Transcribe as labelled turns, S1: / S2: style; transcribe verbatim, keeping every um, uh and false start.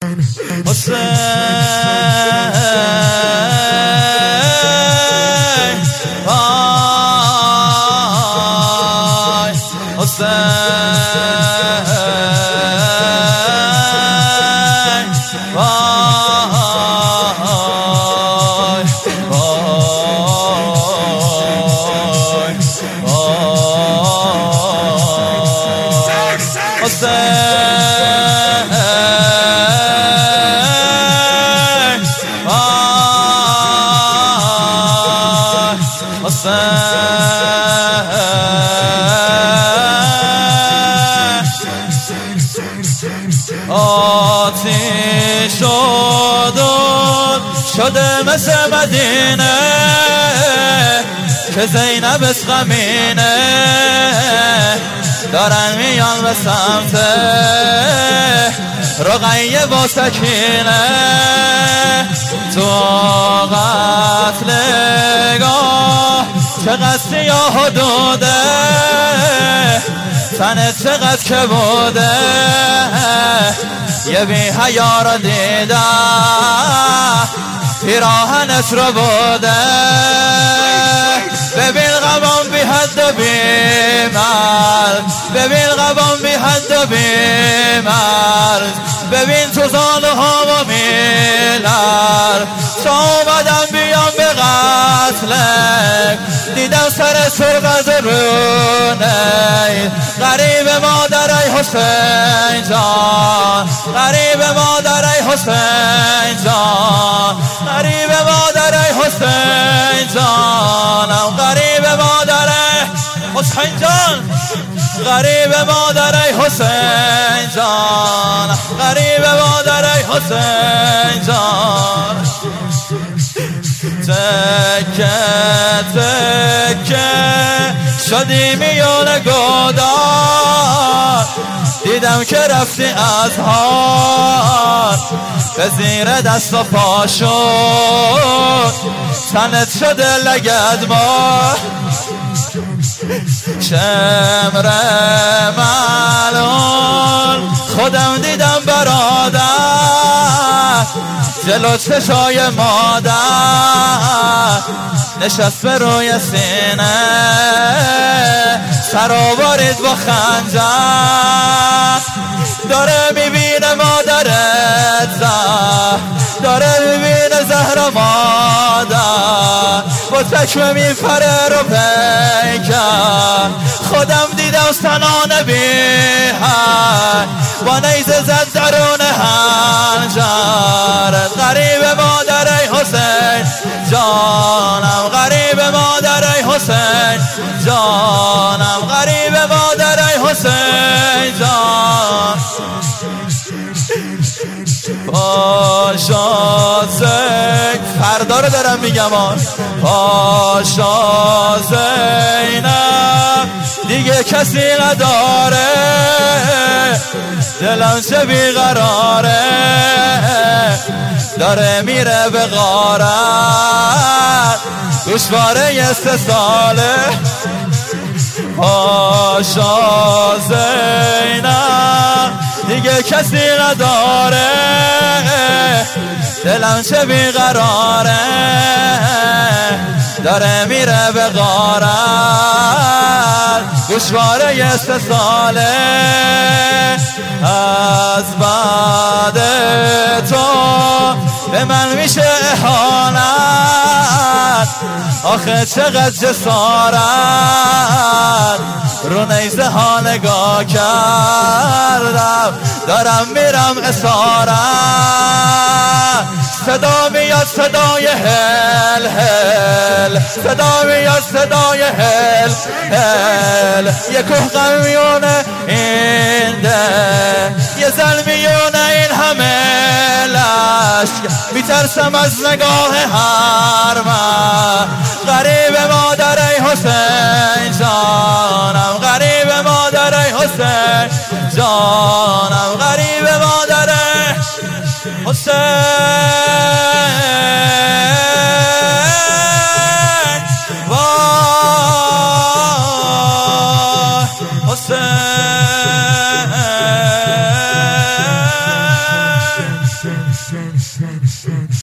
S1: آتیش شدود شده مثل مدینه که زینب اسقمینه دارن میان به سمت رقیه با سکینه تو قتلگاه چقدر سیاه و دوده تنت چقدر که بوده یه بی حیا رو دیدم پیراهنت رو بوده ببین غبام بی حد و بی مرز ببین غبام بی حد و بی مرز ببین تو زانو ها و میلر تا اومدم بیام به قتلک دیدم سر سرغز رونه غریب مادر ای حسین جان غریب مادر ای حسین جان غریب مادر ای حسین جانم غریب مادر ای حسین جان غریب مادر ای حسین جان غریب مادر ای حسین جان تکه تکه شدی میون گودار دیدم که رفتی از هار به زیر دست و پا شد تنت شده لگدمار شمر ملون خودم دیدم برادر جلو چشای مادر نشست به روی سینه سر آورید با خنجر داره میبینه مادرت زهر داره میبینه زهر مادر با چشم میپره رو پیکر خودم دیدم سنانه بیهر با نیزه زد درون هنجر غریب مادر ای حسین جانم غریب مادر ای حسین جانم غریب مادر ای حسین جان پاشا زین فردا رو دارم میگم پاشا زینب دیگه کسی نداره دلم چه بیقراره داره میره به غارت گوشواره سه ساله پاشا زینب دیگه کسی نداره دلم چه بیقراره داره میره به غارت گوشواره سه ساله از بعد تو به من میشه اهانت آخه چقدر جسارت رو نیزه ها نگاه کردم دارم میرم اسارت صدا میاد صدای هل هل صدا میاد صدای هل هل یه کوه قمیونه این ده یه زن میونه این همه لشک میترسم از نگاه هر من غریب مادر ای حسین جانم غریب مادر ای حسین جانم غریب مادر ای حسین وای حسین